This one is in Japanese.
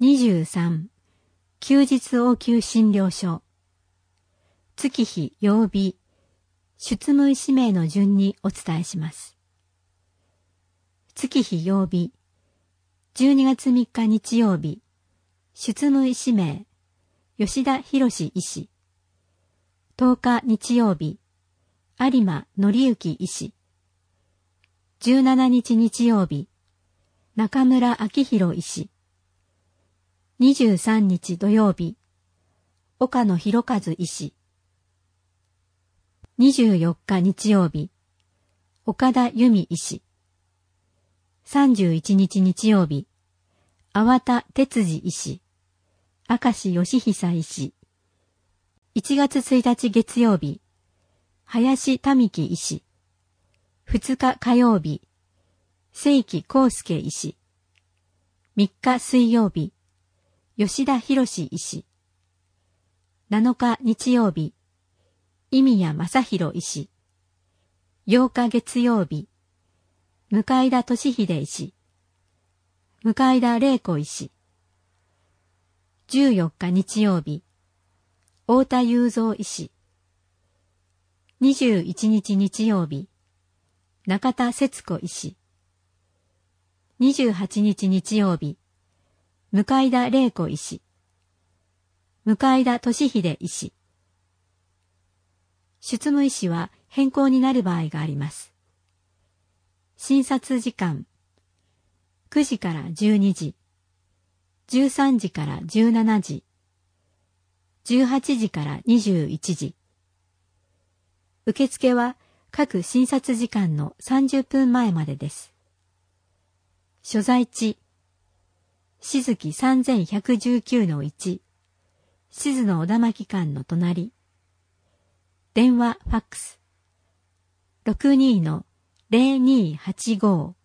23、休日応急診療所。月日、曜日、出務医氏名の順にお伝えします。月日、曜日、12月3日日曜日、出務医氏名、吉田博医師。10日日曜日、有馬則之医師。17日日曜日、中村明宏医師。23日土曜日、岡野博和医師。24日日曜日、岡田由美医師。31日日曜日、粟田哲司医師。明石義久医師。1月1日月曜日、林民樹医師。2日火曜日、清木康介医師。3日水曜日、吉田博医師。7日日曜日、井宮正弘医師。8日月曜日、向田俊秀医師。向田玲子医師。14日日曜日、太田雄三医師。21日日曜日、中田節子医師。28日日曜日、向田玲子医師。向田俊秀医師。出務医師は変更になる場合があります。診察時間、9時から12時、13時から17時、18時から21時。受付は各診察時間の30分前までです。所在地、静木3119-1、静野小田巻館の隣。電話ファックス、62-0285